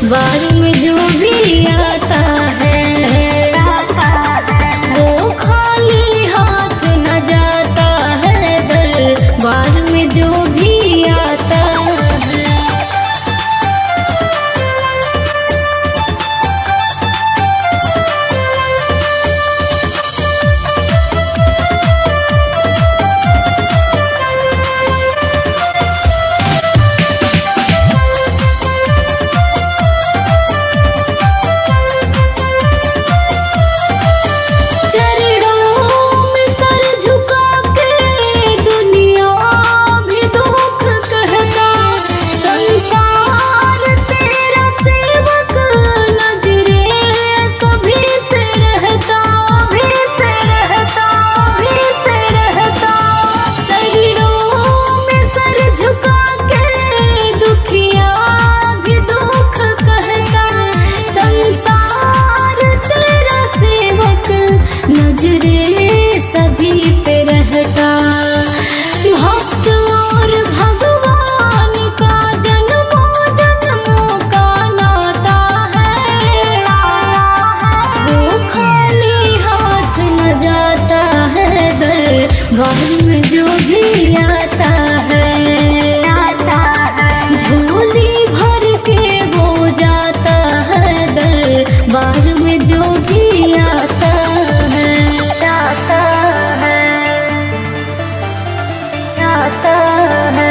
बार में जो भी आता है वो खाली हाथ न जाता है। दरबार में जो भी आता है। नजरे सभी पे रहता। भक्त और भगवान का जन्मों जन्मों का नाता है। वो खाली हाथ न जाता है। दरबार में जो भी आता है झोली भर के वो जाता है। दरबार में जो भी आता है आता है।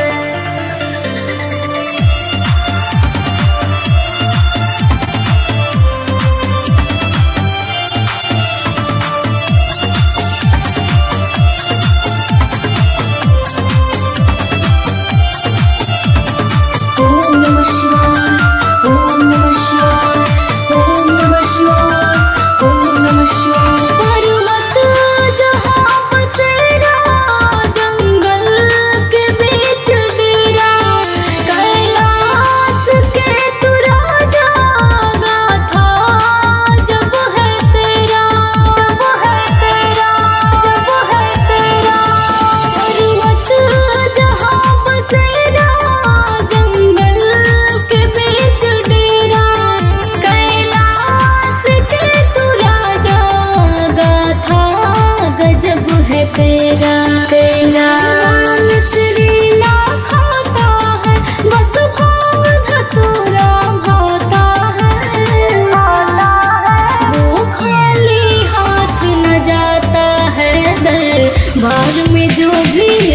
ओम नमः शिवाय, ओम नमः शिवाय, ओम नमः शिवाय, ओम नमः शिवाय। पर्वत जहाँ बसेरा जंगल के बीच डेरा। कैलाश के तू राजा गाथा जब है तेरा, जब है तेरा, जब है तेरा। पर्वत जहाँ बसेरा जंगल के बीच डेरा। कैलाश के तू राजा गाथा गजब है तेरा, तेरा। मिश्री ना खाता है बस भांग धतूरा भाता है। वो खाली हाथ न जाता है। दरबार में जो भी